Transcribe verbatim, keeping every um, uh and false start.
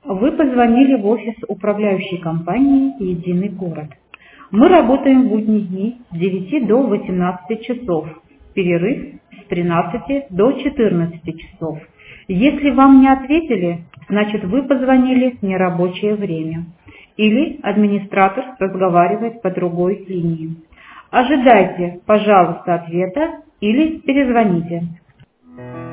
Вы позвонили в офис управляющей компании «Единый город». Мы работаем в будние дни с девяти до восемнадцати часов, перерыв с тринадцати до четырнадцати часов. Если вам не ответили, значит вы позвонили в нерабочее время. Или администратор разговаривает по другой линии. Ожидайте, пожалуйста, ответа или перезвоните.